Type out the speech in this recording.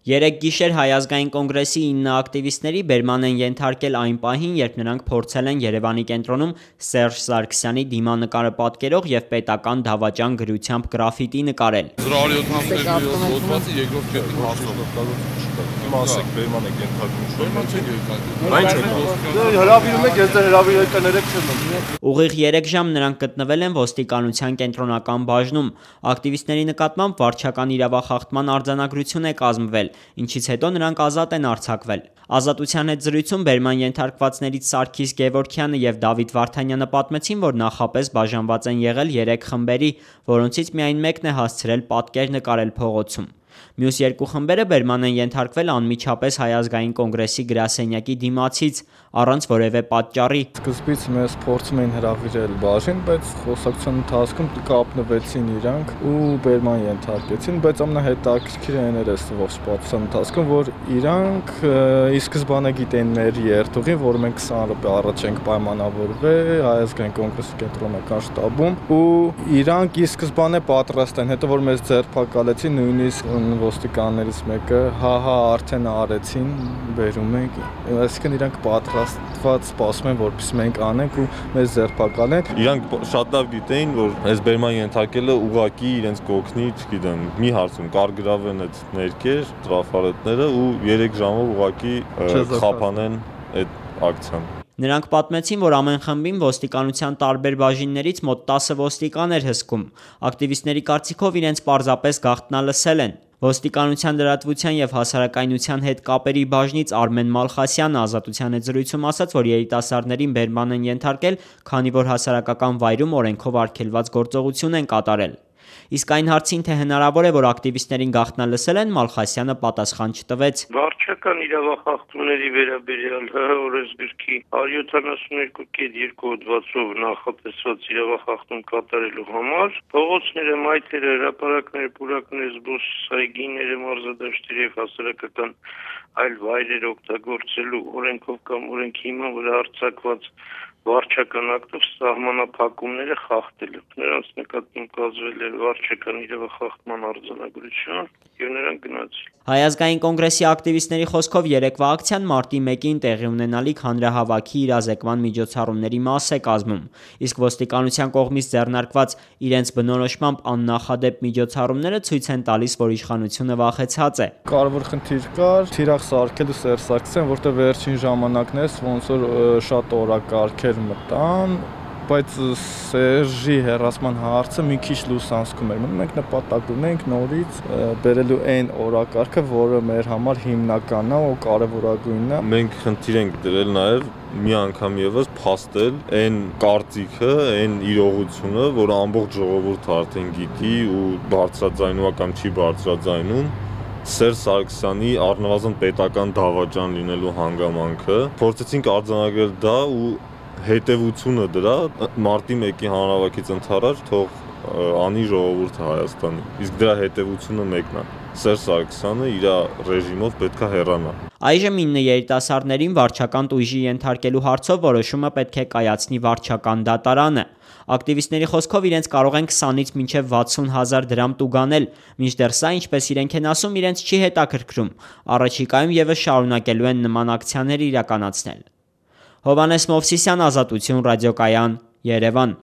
Երեկ գիշեր Հայ ազգային կոնգրեսի 9 ակտիվիստների բերման են ենթարկել այն պահին, երբ նրանք փորձել են Երևանի կենտրոնում Սերժ Սարգսյանի դիմանկարը պատկերող և պետական դավաճան գրությամբ գրաֆիտի նկարել։ Ուղիղ 3 ժամ նրանք գտնվել են ոստիկանության կենտրոնական բաժնում։ Ակտիվիստների նկատմամբ վարչական իրավախախտման արձանագրություն է կազմվել, ինչից հետո նրանք ազատ են արձակվել։ Ազատության հետ զրույցում բերման ենթարկվածներից Սարգիս Գևորգյանը և Դավիթ Վարդանյանը պատմեցին, որ նախապես բաժանված են եղել 3 խմբերի, որոնցից միայն մեկն է հասցրել պատկեր նկարել փողոցում։ Մյուս 2 խմբերը բերման են ենթարկվել անմիջապես Հայ ազգային կոնգրեսի գրասենյակի դիմացից, առանց որևէ պատճառի։ Սկզբից մեզ փորձում էին հրավիրել բաժին, բայց խոսակցության ընթացքում կապնվեցին իրանք ու բերման ենթարկեցին, բայց ամենահետաքրքիրը այն էր ողջ պատասխան ընթացքում, որ իրանք ի սկզբանե գիտեն մեր երթուղին, որ մենք 20 րոպե առաջ ենք պայմանավորվել Հայ ազգային կոնգրեսի կենտրոնական շտաբում ու իրանք ի սկզբանե պատրաստ են, հետո որ մեզ ձերբակալեցին, նույնիսկ ոստիկաններից մեկը արդեն արեցին, բերում ենք, այսինքն իրանք պատրաստված սպասում են, որպեսզի մենք անենք ու մեզ ձերբակալեն։ Իրանք շատ լավ գիտեին, որ այս բերման ենթարկելը ուղղակի իրենց կօգնի, չգիտեմ, մի հարցում կարգրավեն այդ ներկեր, տրաֆարետները ու 3 ժամով ուղղակի կխափանեն այդ ակցիան։ Նրանք պատմեցին, որ ամեն խմբին ոստիկանության տարբեր բաժիններից մոտ 10 ոստիկան էր հսկում։ Ակտիվիստների կարծիքով իրենց պարզապես գաղտնալսել են։ Ոստիկանության լրատվության և հասարակայնության հետ կապերի բաժնից Արմեն Մալխասյանը Ազատության հետ զրույցում ասաց, որ երիտասարդներին բերման են ենթարկել, քանի որ հասարակական վայրում օրենքով արգելված գործողություն են կատարել։ Իսկ այն հարցին, թե հնարավոր է, որ ակտիվիստներին գաղտնալսել են, Մալխասյանը պատասխան չտվեց։ Վարչական իրավախախտումների վերաբերյալ ՀՀ օրենսգրքի 172.2 հոդվածով նախատեսված իրավախախտում կատարելու համար փողոցները, մայթերը, հրապարակները, պուրակները, զբոսայգիները, մարզադաշտերը և հասարակական այլ վայրեր օգտագործելու օրենքով կամ օրենքի հիման վրա արձակված վարչական ակտով սահմանափակումները խախտելու։ Նրանց նկատմամբ կազմվել էր վարչական իրավախախտման արձանագրություն և նրանք գնացել։ Հայ ազգային կոնգրեսի ակտիվիստների խոսքով երեկվա ակցիան մարտի 1-ին տեղի ունենալիք հանրահավաքի իրազեկման միջոցառումների մաս է կազմում, իսկ ոստիկանության կողմից ձեռնարկված իրենց բնորոշմամբ աննախադեպ միջոցառումները ցույց են տալիս, որ իշխանությունը վախեցած է։ Կարևոր խնդիր կար թիրախ սարքելու Սերժ Սարգսյան, որտեղ վերջին ժամանակներս ոնց որ շատ օրակարգեր մտան, բայց Սերժի հեռացման հարցը մի քիչ լուսանցքում էր։ Մենք նպատակ ունենք նորից բերելու այն օրակարգը, որը մեր համար հիմնականն է ու կարևորագույնն է։ Մենք խնդիր ենք դրել նաև մի անգամ եւս փաստել այն կարծիքը, այն իրողությունը, որ ամբողջ ժողովուրդը արդեն գիտի ու բարձրաձայնува կամ չի բարձրաձայնում Սերժ Սարգսյանի առնվազն պետական դավաճան լինելու հանգամանքը։ Փորձեցինք արձանագրել դա ու հետևությունը դրա մարտի 1-ի հանրահավաքից ընդառաջ թող անի ժողովուրդը Հայաստանի։ Իսկ դրա հետևությունը մեկն է։ Սերժ Սարգսյանը իր ռեժիմով պետքա հեռանա։ Այժմ 9 երիտասարդներին վարչական տույժի ենթարկելու հարցով որոշումը պետք է կայացնի վարչական դատարանը։ Ակտիվիստների խոսքով իրենց կարող են 20-ից մինչև 60,000 դրամ տուգանել, մինչդեռ սա, ինչպես իրենք են ասում, իրենց չի հետաքրքրում։ Առաջիկայում ևս շարունակելու են նման ակցիաներ իրականացնել։ Հովհաննես Մովսիսյան, Ազատություն ռադիոկայան, Երևան։